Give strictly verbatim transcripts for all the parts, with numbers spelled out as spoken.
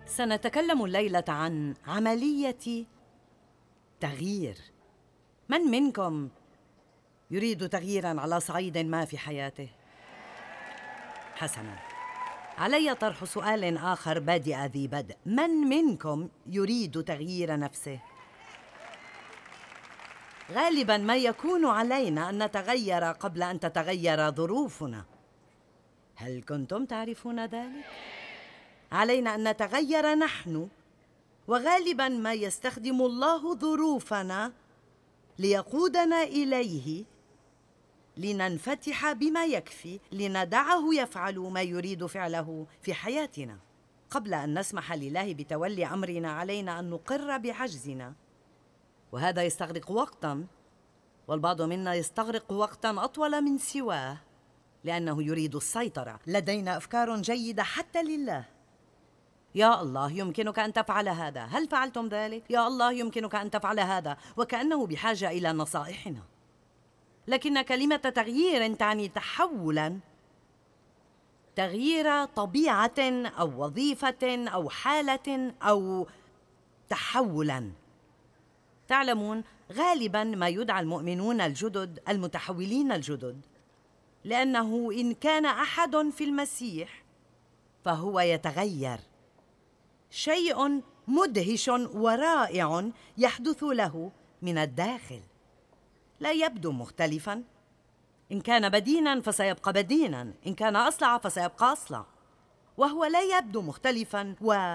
سنتكلم الليلة عن عملية تغيير. من منكم يريد تغييراً على صعيد ما في حياته؟ حسناً، علي طرح سؤال آخر بادئ ذي بدء. من منكم يريد تغيير نفسه؟ غالباً ما يكون علينا أن نتغير قبل أن تتغير ظروفنا. هل كنتم تعرفون ذلك؟ علينا أن نتغير نحن، وغالباً ما يستخدم الله ظروفنا ليقودنا إليه، لننفتح بما يكفي لندعه يفعل ما يريد فعله في حياتنا. قبل أن نسمح لله بتولي أمرنا علينا أن نقر بعجزنا، وهذا يستغرق وقتاً، والبعض منا يستغرق وقتاً أطول من سواه لأنه يريد السيطرة. لدينا أفكار جيدة حتى لله. يا الله يمكنك أن تفعل هذا، هل فعلتم ذلك؟ يا الله يمكنك أن تفعل هذا، وكأنه بحاجة إلى نصائحنا. لكن كلمة تغيير تعني تحولاً، تغيير طبيعة أو وظيفة أو حالة أو تحولاً. تعلمون، غالباً ما يدعى المؤمنون الجدد المتحولين الجدد، لأنه إن كان أحد في المسيح فهو يتغير. شيء مدهش ورائع يحدث له من الداخل. لا يبدو مختلفاً. إن كان بديناً فسيبقى بديناً، إن كان أصلع فسيبقى أصلع، وهو لا يبدو مختلفاً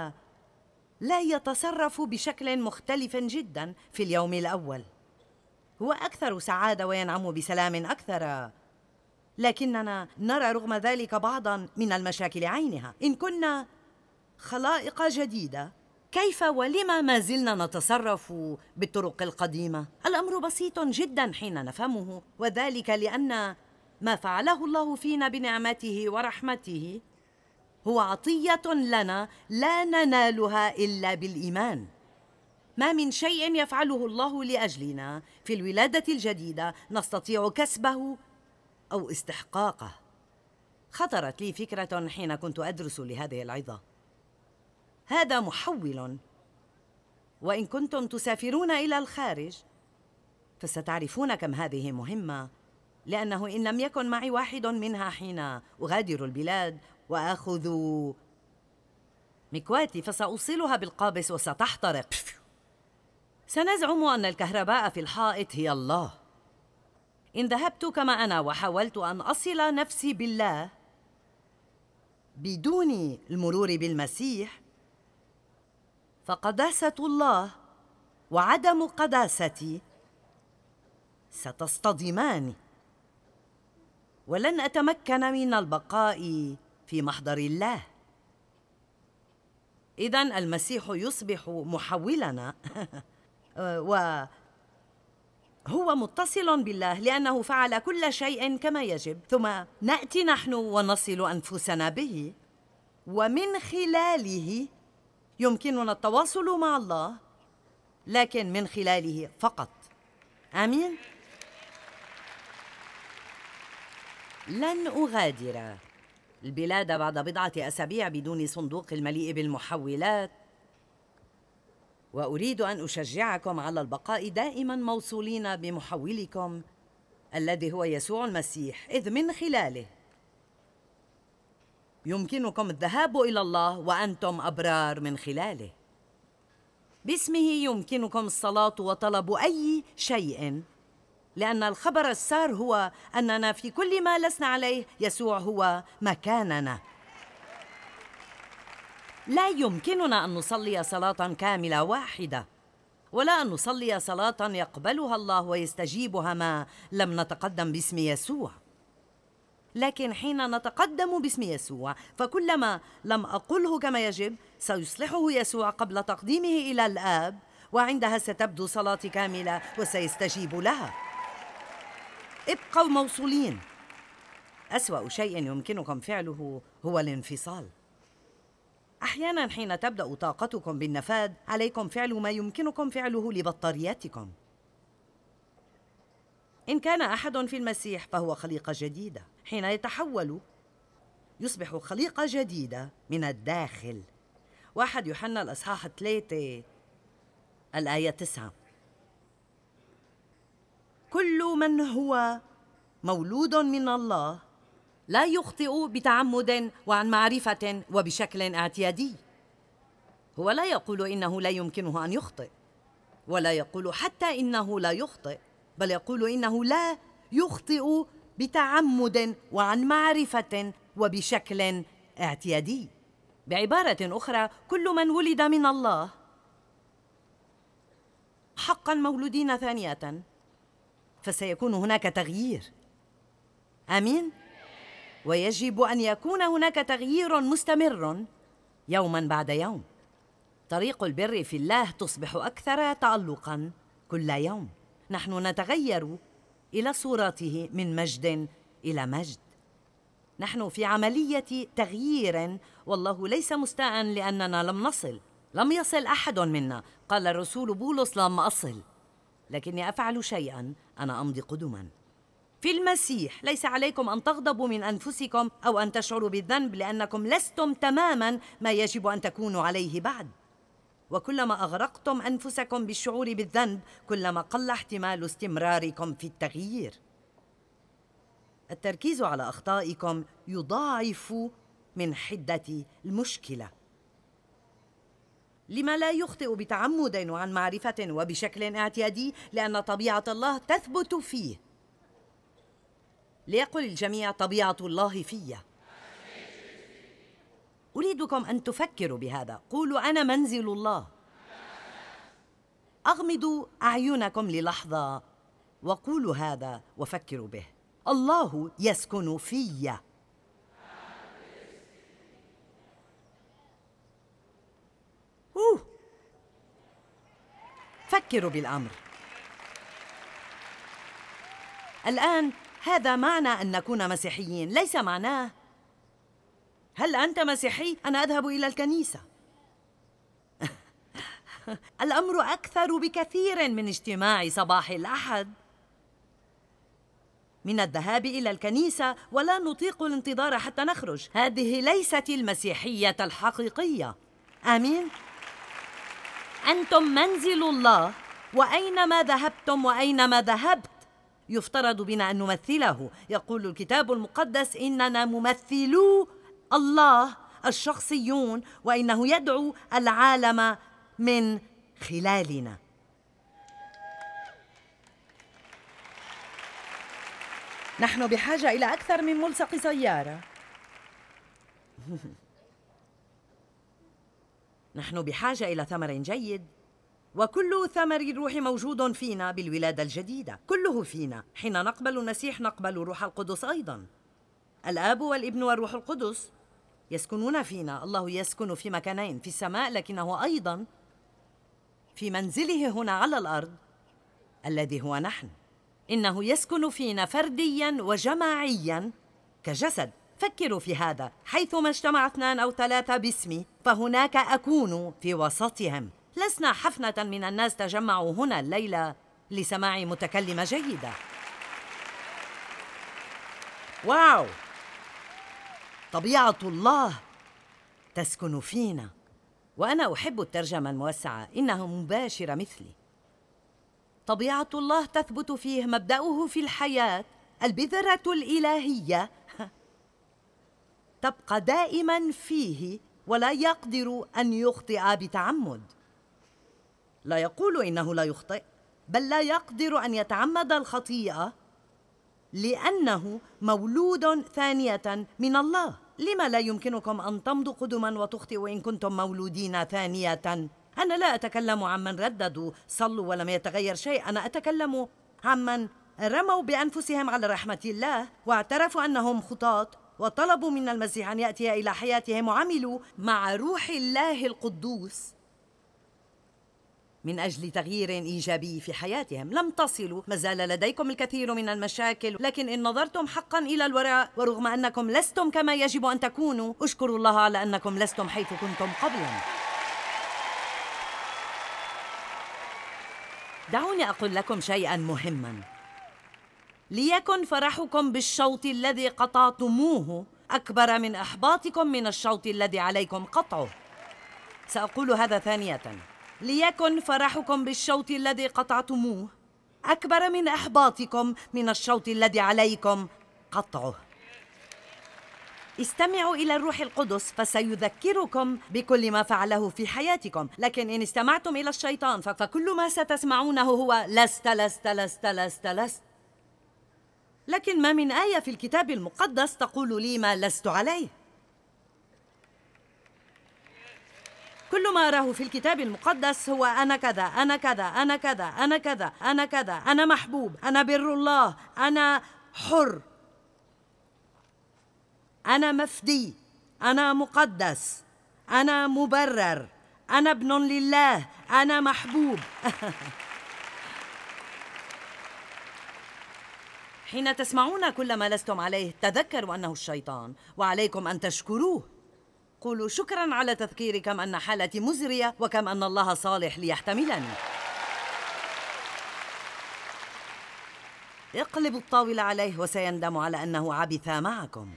ولا يتصرف بشكل مختلف جداً في اليوم الأول. هو أكثر سعادة وينعم بسلام أكثر، لكننا نرى رغم ذلك بعضاً من المشاكل عينها. إن كنا خلائق جديدة، كيف ولما ما زلنا نتصرف بالطرق القديمة؟ الأمر بسيط جدا حين نفهمه، وذلك لأن ما فعله الله فينا بنعمته ورحمته هو عطية لنا لا ننالها إلا بالإيمان. ما من شيء يفعله الله لأجلنا في الولادة الجديدة نستطيع كسبه أو استحقاقه. خطرت لي فكرة حين كنت أدرس لهذه العظة. هذا محول، وإن كنتم تسافرون إلى الخارج فستعرفون كم هذه مهمة، لأنه إن لم يكن معي واحد منها حين أغادر البلاد وآخذ مكواتي فسأوصلها بالقابس وستحترق. سنزعم أن الكهرباء في الحائط هي الله. إن ذهبت كما أنا وحاولت أن أصل نفسي بالله بدون المرور بالمسيح، فقداسة الله وعدم قداستي ستصطدمان، ولن أتمكن من البقاء في محضر الله. إذن المسيح يصبح محولنا وهو متصل بالله لأنه فعل كل شيء كما يجب، ثم نأتي نحن ونصل أنفسنا به، ومن خلاله يمكننا التواصل مع الله، لكن من خلاله فقط. آمين؟ لن أغادر البلاد بعد بضعة أسابيع بدون صندوق المليء بالمحولات، وأريد أن أشجعكم على البقاء دائما موصولين بمحولكم الذي هو يسوع المسيح، إذ من خلاله يمكنكم الذهاب إلى الله وأنتم أبرار من خلاله. باسمه يمكنكم الصلاة وطلب أي شيء، لأن الخبر السار هو أننا في كل ما لسنا عليه يسوع هو مكاننا. لا يمكننا أن نصلي صلاة كاملة واحدة، ولا أن نصلي صلاة يقبلها الله ويستجيبها ما لم نتقدم باسم يسوع. لكن حين نتقدم باسم يسوع فكلما لم أقله كما يجب سيصلحه يسوع قبل تقديمه إلى الآب، وعندها ستبدو صلاتي كاملة وسيستجيب لها. ابقوا موصولين. أسوأ شيء يمكنكم فعله هو الانفصال. أحيانا حين تبدأ طاقتكم بالنفاد عليكم فعل ما يمكنكم فعله لبطارياتكم. إن كان أحد في المسيح فهو خليقة جديدة. حين يتحول يصبح خليقة جديدة من الداخل، واحد يوحنا الأصحاح ثلاثة الآية تسعة. كل من هو مولود من الله لا يخطئ بتعمد وعن معرفة وبشكل اعتيادي. هو لا يقول إنه لا يمكنه أن يخطئ، ولا يقول حتى إنه لا يخطئ، بل يقول إنه لا يخطئ بتعمد وعن معرفة وبشكل اعتيادي. بعبارة أخرى، كل من ولد من الله حقاً مولودين ثانية، فسيكون هناك تغيير. آمين؟ ويجب أن يكون هناك تغيير مستمر يوماً بعد يوم. طريق البر في الله تصبح أكثر تألقاً كل يوم. نحن نتغير إلى صورته من مجد إلى مجد. نحن في عملية تغيير، والله ليس مستاءً لأننا لم نصل. لم يصل أحد منا. قال الرسول بولس: لم أصل لكني أفعل شيئاً، أنا أمضي قدماً. في المسيح ليس عليكم أن تغضبوا من أنفسكم أو أن تشعروا بالذنب، لأنكم لستم تماماً ما يجب أن تكونوا عليه بعد. وكلما أغرقتم أنفسكم بالشعور بالذنب، كلما قل احتمال استمراركم في التغيير. التركيز على أخطائكم يضاعف من حدة المشكلة. لما لا يخطئ بتعمد وعن معرفة وبشكل اعتيادي؟ لأن طبيعة الله تثبت فيه. ليقل الجميع: طبيعة الله في. أريدكم أن تفكروا بهذا. قولوا: أنا منزل الله. أغمضوا أعينكم للحظة وقولوا هذا وفكروا به: الله يسكن في. أوه. فكروا بالأمر. الآن هذا معنى أن نكون مسيحيين، ليس معناه هل أنت مسيحي؟ أنا أذهب إلى الكنيسة. الأمر أكثر بكثير من اجتماع صباح الأحد، من الذهاب إلى الكنيسة ولا نطيق الانتظار حتى نخرج. هذه ليست المسيحية الحقيقية. آمين؟ أنتم منزل الله، وأينما ذهبتم وأينما ذهبت يفترض بنا أن نمثله. يقول الكتاب المقدس: إننا ممثلو الله الشخصيون، وإنه يدعو العالم من خلالنا. نحن بحاجة إلى أكثر من ملصق سيارة. نحن بحاجة إلى ثمر جيد، وكل ثمر الروح موجود فينا بالولادة الجديدة. كله فينا. حين نقبل المسيح نقبل روح القدس أيضاً. الآب والابن والروح القدس يسكنون فينا. الله يسكن في مكانين، في السماء لكنه أيضاً في منزله هنا على الأرض الذي هو نحن. إنه يسكن فينا فردياً وجماعياً كجسد. فكروا في هذا: حيثما اجتمع اثنان أو ثلاثة باسمي فهناك أكون في وسطهم. لسنا حفنة من الناس تجمعوا هنا الليلة لسماع متكلمة جيدة. واو! طبيعة الله تسكن فينا. وأنا أحب الترجمة الموسعة، إنها مباشرة مثلي. طبيعة الله تثبت فيه، مبدأه في الحياة، البذرة الإلهية تبقى دائما فيه، ولا يقدر أن يخطئ بتعمد. لا يقول إنه لا يخطئ، بل لا يقدر أن يتعمد الخطيئة لأنه مولود ثانية من الله. لما لا يمكنكم أن تمضوا قدما وتخطئوا إن كنتم مولودين ثانية؟ أنا لا أتكلم عمن رددوا صلوا ولم يتغير شيء. أنا أتكلم عمن رموا بأنفسهم على رحمة الله واعترفوا أنهم خطاة وطلبوا من المسيح أن يأتي إلى حياتهم وعملوا مع روح الله القدوس من أجل تغيير إيجابي في حياتهم. لم تصلوا، ما زال لديكم الكثير من المشاكل، لكن إن نظرتم حقا إلى الوراء ورغم أنكم لستم كما يجب أن تكونوا، اشكروا الله على أنكم لستم حيث كنتم قبلا. دعوني أقول لكم شيئا مهما: ليكن فرحكم بالشوط الذي قطعتموه أكبر من إحباطكم من الشوط الذي عليكم قطعه. سأقول هذا ثانية. ليكن فرحكم بالشوط الذي قطعتموه أكبر من إحباطكم من الشوط الذي عليكم قطعه. استمعوا إلى الروح القدس فسيذكركم بكل ما فعله في حياتكم، لكن إن استمعتم إلى الشيطان فكل ما ستسمعونه هو لست لست لست لست لست. لكن ما من آية في الكتاب المقدس تقول لي ما لست عليه. كل ما أراه في الكتاب المقدس هو أنا كذا أنا كذا أنا كذا أنا كذا أنا كذا، أنا محبوب، أنا بر الله، أنا حر، أنا مفدي، أنا مقدس، أنا مبرر، أنا ابن لله، أنا محبوب. حين تسمعون كل ما لستم عليه تذكروا أنه الشيطان، وعليكم أن تشكروه. قولوا شكراً على تذكيري كم أن حالتي مزرية وكم أن الله صالح ليحتملني. اقلبوا الطاولة عليه وسيندم على أنه عبث معكم.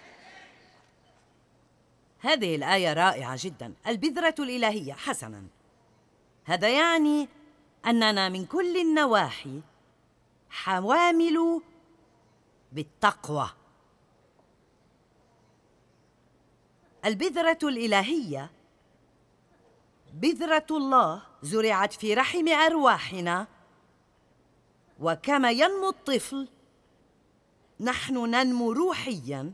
هذه الآية رائعة جداً. البذرة الإلهية. حسناً، هذا يعني أننا من كل النواحي حوامل بالتقوى. البذرة الإلهية، بذرة الله، زرعت في رحم أرواحنا، وكما ينمو الطفل نحن ننمو روحياً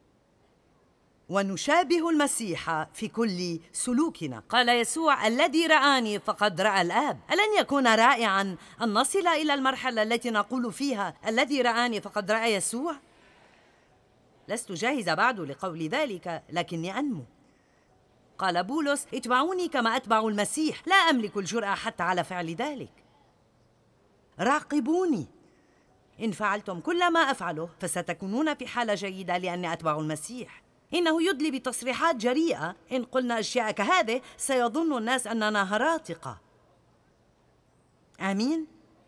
ونشابه المسيح في كل سلوكنا. قال يسوع: الذي رآني فقد رأى الآب. ألن يكون رائعاً أن نصل إلى المرحلة التي نقول فيها الذي رآني فقد رأى يسوع؟ لست جاهزة بعد لقول ذلك، لكني أنمو. قال بولس: اتبعوني كما أتبع المسيح. لا أملك الجرأة حتى على فعل ذلك. راقبوني. إن فعلتم كل ما أفعله فستكونون في حالة جيدة لأني أتبع المسيح. إنه يدلي بتصريحات جريئة. إن قلنا أشياء كهذه سيظن الناس أننا هراطقة. آمين؟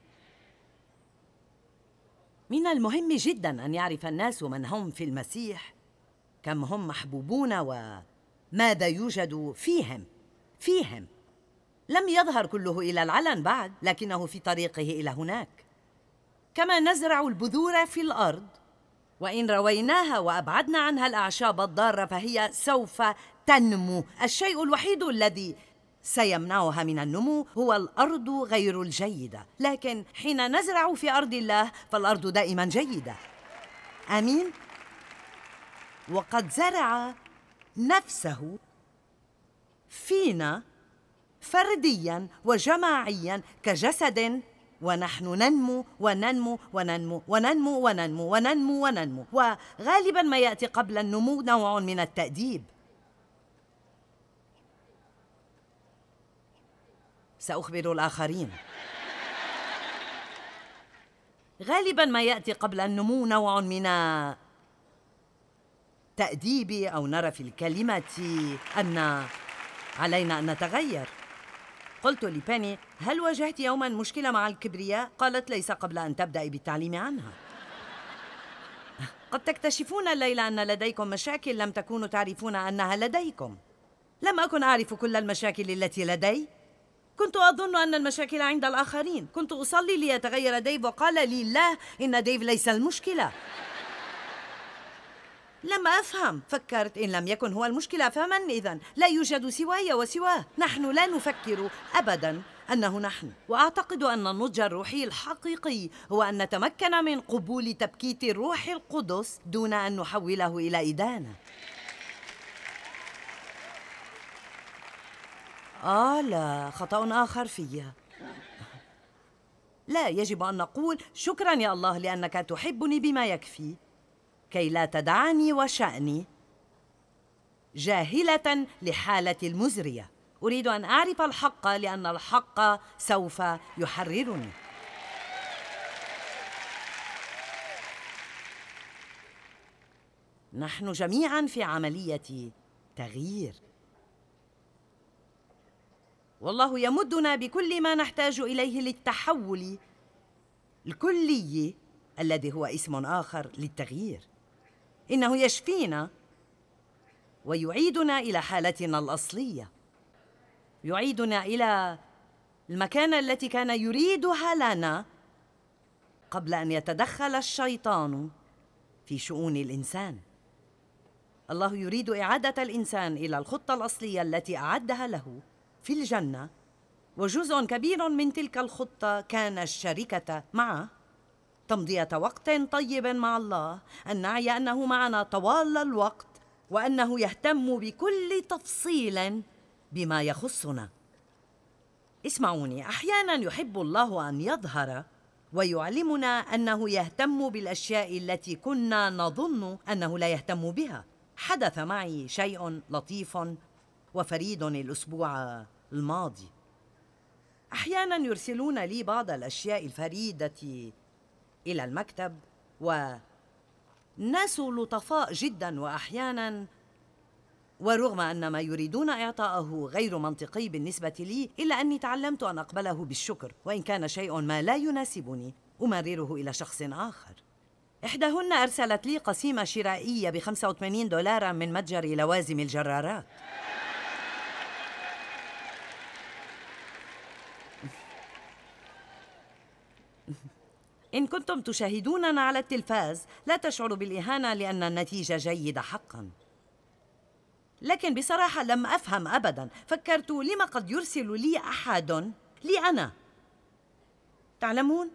من المهم جداً أن يعرف الناس من هم في المسيح، كم هم محبوبون وماذا يوجد فيهم. فيهم لم يظهر كله إلى العلن بعد، لكنه في طريقه إلى هناك. كما نزرع البذور في الأرض، وإن رويناها وأبعدنا عنها الأعشاب الضارة فهي سوف تنمو. الشيء الوحيد الذي سيمنعها من النمو هو الأرض غير الجيدة، لكن حين نزرع في أرض الله فالأرض دائما جيدة. آمين؟ وقد زرع نفسه فينا فرديا وجماعيا كجسد، ونحن ننمو وننمو وننمو وننمو وننمو وننمو وننمو، وغالبا ما يأتي قبل النمو نوع من التأديب. سأخبر الآخرين. غالباً ما يأتي قبل النمو نوع من تأديب، أو نرى في الكلمة أن علينا أن نتغير. قلت لبيني: هل واجهت يوماً مشكلة مع الكبرياء؟ قالت: ليس قبل أن تبدأي بالتعليم عنها. قد تكتشفون الليلة أن لديكم مشاكل لم تكونوا تعرفون أنها لديكم. لم أكن أعرف كل المشاكل التي لدي. كنت أظن أن المشاكل عند الآخرين. كنت أصلي ليتغير ديف، وقال لي: لا، إن ديف ليس المشكلة. لم أفهم. فكرت: إن لم يكن هو المشكلة فمن إذن؟ لا يوجد سواي وسواه. نحن لا نفكر أبداً أنه نحن. وأعتقد أن النضج الروحي الحقيقي هو أن نتمكن من قبول تبكيت الروح القدس دون أن نحوله إلى إدانة. آه لا، خطأ آخر فيا. لا، يجب أن نقول: شكراً يا الله لأنك تحبني بما يكفي كي لا تدعني وشأني جاهلة لحالتي المزرية. أريد أن أعرف الحق لأن الحق سوف يحررني. نحن جميعاً في عملية تغيير، والله يمدنا بكل ما نحتاج إليه للتحول الكلي الذي هو اسم آخر للتغيير. إنه يشفينا ويعيدنا إلى حالتنا الأصلية. يعيدنا إلى المكانة التي كان يريدها لنا قبل أن يتدخل الشيطان في شؤون الإنسان. الله يريد إعادة الإنسان إلى الخطة الأصلية التي أعدها له في الجنة، وجزء كبير من تلك الخطة كان الشركة معه، تمضية وقت طيب مع الله، أن نعي أنه معنا طوال الوقت وأنه يهتم بكل تفصيل بما يخصنا. اسمعوني، أحياناً يحب الله أن يظهر ويعلمنا أنه يهتم بالأشياء التي كنا نظن أنه لا يهتم بها. حدث معي شيء لطيف وفريد الأسبوع الماضي. أحياناً يرسلون لي بعض الأشياء الفريدة إلى المكتب، والناس لطفاء جداً، وأحياناً ورغم أن ما يريدون إعطاءه غير منطقي بالنسبة لي، إلا أني تعلمت أن أقبله بالشكر، وإن كان شيء ما لا يناسبني أمرره إلى شخص آخر. إحداهن أرسلت لي قسيمة شرائية بخمسة وثمانين دولارا من متجر لوازم الجرارات. إن كنتم تشاهدوننا على التلفاز لا تشعروا بالإهانة لأن النتيجة جيدة حقاً، لكن بصراحة لم أفهم أبداً. فكرت لما قد يرسل لي أحد لي أنا، تعلمون؟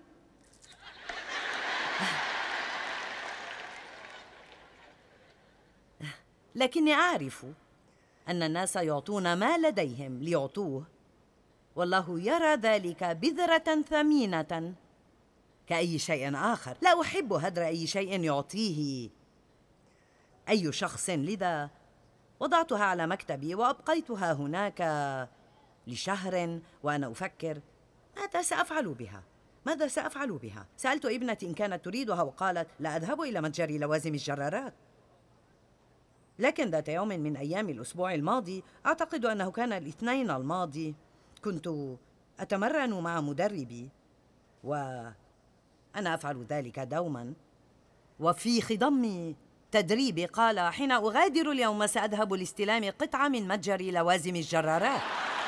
لكني أعرف أن الناس يعطون ما لديهم ليعطوه، والله يرى ذلك بذرة ثمينة كأي شيء آخر. لا أحب هدر أي شيء يعطيه أي شخص، لذا وضعتها على مكتبي وأبقيتها هناك لشهر وأنا أفكر ماذا سأفعل بها؟ ماذا سأفعل بها؟ سألت ابنتي إن كانت تريدها وقالت لا أذهب إلى متجر لوازم الجرارات. لكن ذات يوم من أيام الأسبوع الماضي، أعتقد أنه كان الاثنين الماضي، كنت أتمرن مع مدربي، وأنا أفعل ذلك دوما، وفي خضم تدريبي قال حين أغادر اليوم سأذهب لاستلام قطعة من متجر لوازم الجرارات.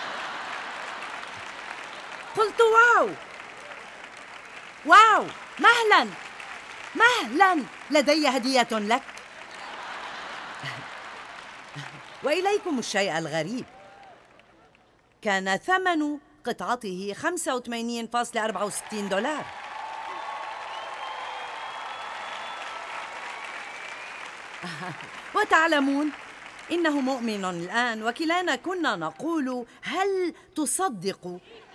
قلت واو واو، مهلا مهلا، لدي هدية لك. وإليكم الشيء الغريب، كان ثمن قطعته خمسة وثمانين فاصلة أربعة وستين دولار. وتعلمون إنه مؤمن الآن، وكلانا كنا نقول هل تصدق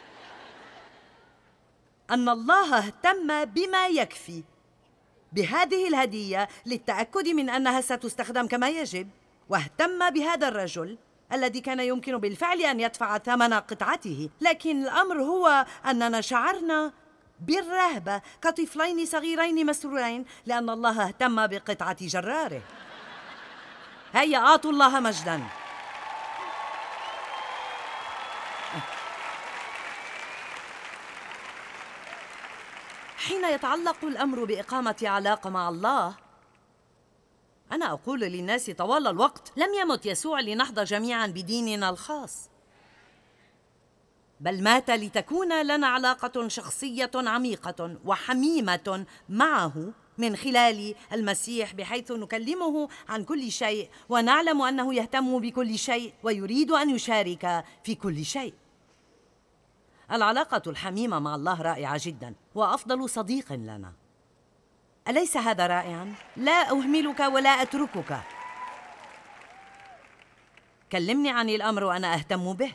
أن الله اهتم بما يكفي بهذه الهدية للتأكد من أنها ستستخدم كما يجب، واهتم بهذا الرجل الذي كان يمكن بالفعل أن يدفع ثمن قطعته، لكن الأمر هو أننا شعرنا بالرهبة كطفلين صغيرين مسرورين لأن الله اهتم بقطعة جراره. هيا أعطوا الله مجداً. حين يتعلق الأمر بإقامة علاقة مع الله، أنا أقول للناس طوال الوقت لم يمت يسوع لنحظى جميعاً بديننا الخاص، بل مات لتكون لنا علاقة شخصية عميقة وحميمة معه من خلال المسيح، بحيث نكلمه عن كل شيء ونعلم أنه يهتم بكل شيء ويريد أن يشارك في كل شيء. العلاقة الحميمة مع الله رائعة جدا وأفضل صديق لنا، أليس هذا رائعا؟ لا أهملك ولا أتركك، كلمني عن الأمر وأنا أهتم به.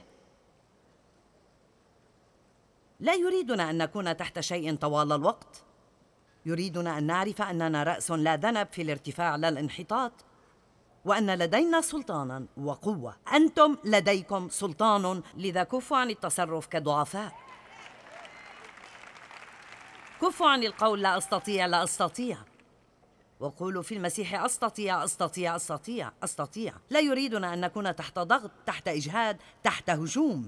لا يريدنا أن نكون تحت شيء طوال الوقت، يريدنا أن نعرف أننا رأس لا ذنب في الارتفاع لا الانحطاط، وأن لدينا سلطاناً وقوة. أنتم لديكم سلطان، لذا كفوا عن التصرف كضعفاء، كفوا عن القول لا أستطيع لا أستطيع، وقولوا في المسيح أستطيع أستطيع أستطيع أستطيع. لا يريدنا أن نكون تحت ضغط، تحت إجهاد، تحت هجوم.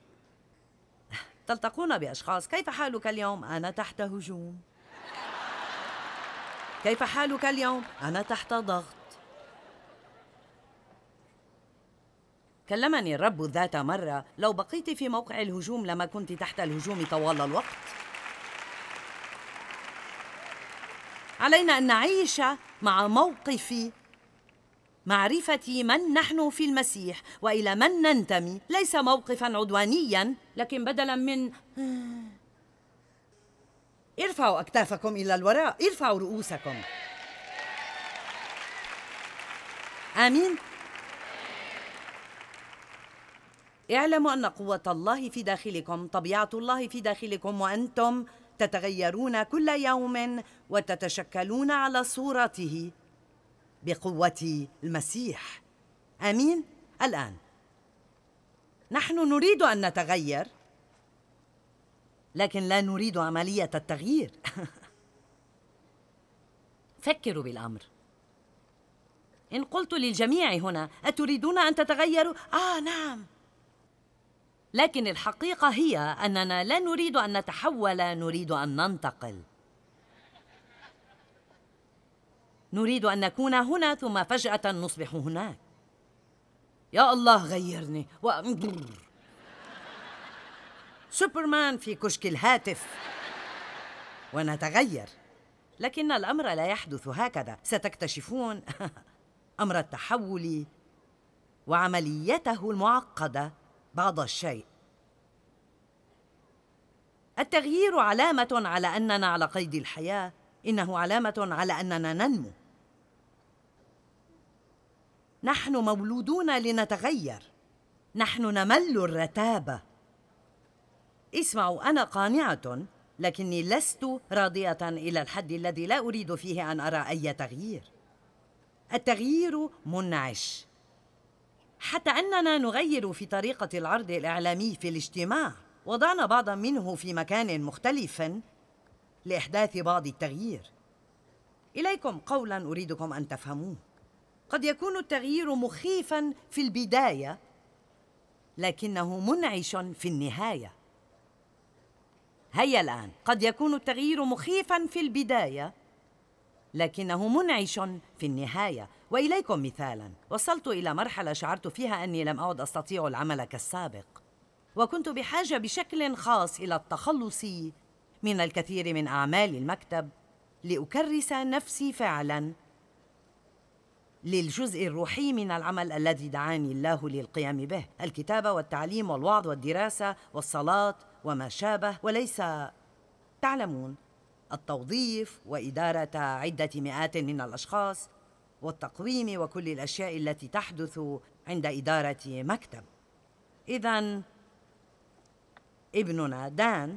تلتقون بأشخاص، كيف حالك اليوم؟ أنا تحت هجوم. كيف حالك اليوم؟ أنا تحت ضغط. كلمني الرب ذات مرة: لو بقيت في موقع الهجوم لما كنت تحت الهجوم طوال الوقت. علينا أن نعيش مع موقف معرفة من نحن في المسيح وإلى من ننتمي، ليس موقفاً عدوانياً، لكن بدلاً من ارفعوا أكتافكم إلى الوراء، ارفعوا رؤوسكم. آمين. اعلموا أن قوة الله في داخلكم، طبيعة الله في داخلكم، وأنتم تتغيرون كل يوم وتتشكلون على صورته بقوة المسيح. آمين. الآن نحن نريد أن نتغير، لكن لا نريد عملية التغيير. فكروا بالأمر. إن قلت للجميع هنا: أتريدون أن تتغيروا؟ آه نعم. لكن الحقيقة هي أننا لا نريد أن نتحول، نريد أن ننتقل. نريد أن نكون هنا ثم فجأة نصبح هناك. يا الله غيرني و... سوبرمان في كشك الهاتف ونتغير. لكن الأمر لا يحدث هكذا. ستكتشفون أمر التحول وعمليته المعقدة بعض الشيء. التغيير علامة على أننا على قيد الحياة، إنه علامة على أننا ننمو. نحن مولودون لنتغير، نحن نمل الرتابة. اسمعوا، أنا قانعة، لكني لست راضية إلى الحد الذي لا أريد فيه أن أرى أي تغيير. التغيير منعش، حتى أننا نغير في طريقة العرض الإعلامي في الاجتماع. وضعنا بعضا منه في مكان مختلف لإحداث بعض التغيير. إليكم قولا أريدكم أن تفهموه. قد يكون التغيير مخيفا في البداية، لكنه منعش في النهاية. هيا الآن، قد يكون التغيير مخيفا في البداية، لكنه منعش في النهاية. وإليكم مثالا: وصلت إلى مرحلة شعرت فيها أني لم أعد أستطيع العمل كالسابق، وكنت بحاجة بشكل خاص إلى التخلص من الكثير من أعمال المكتب لأكرس نفسي فعلا للجزء الروحي من العمل الذي دعاني الله للقيام به: الكتابة والتعليم والوعظ والدراسة والصلاة وما شابه، وليس تعلمون التوظيف وإدارة عدة مئات من الأشخاص والتقويم وكل الأشياء التي تحدث عند إدارة مكتب. إذن ابننا دان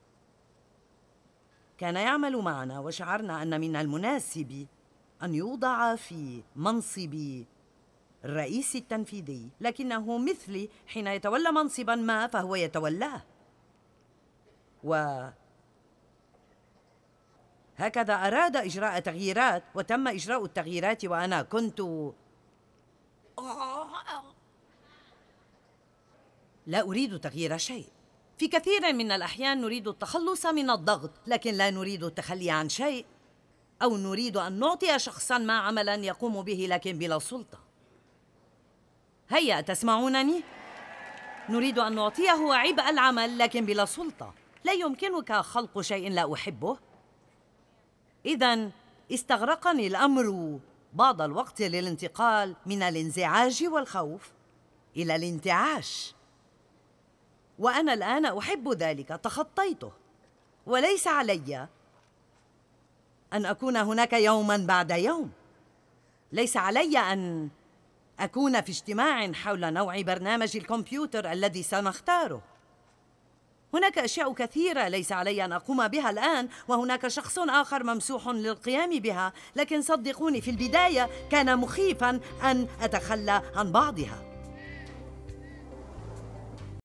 كان يعمل معنا، وشعرنا أن من المناسب أن يوضع في منصب الرئيس التنفيذي، لكنه مثلي حين يتولى منصبا ما فهو يتولاه. وهكذا أراد إجراء تغييرات، وتم إجراء التغييرات وأنا كنت لا أريد تغيير شيء. في كثير من الأحيان نريد التخلص من الضغط، لكن لا نريد التخلي عن شيء، أو نريد أن نعطي شخصاً ما عملاً يقوم به لكن بلا سلطة. هيا تسمعونني؟ نريد أن نعطيه عبء العمل لكن بلا سلطة. لا يمكنك خلق شيء لا أحبه. إذن استغرقني الأمر بعض الوقت للانتقال من الانزعاج والخوف إلى الانتعاش، وأنا الآن أحب ذلك، تخطيته. وليس علي أن أكون هناك يوماً بعد يوم. ليس علي أن أكون في اجتماع حول نوع برنامج الكمبيوتر الذي سنختاره. هناك أشياء كثيرة ليس علي أن أقوم بها الآن، وهناك شخص آخر ممسوح للقيام بها، لكن صدقوني في البداية كان مخيفاً أن أتخلى عن بعضها.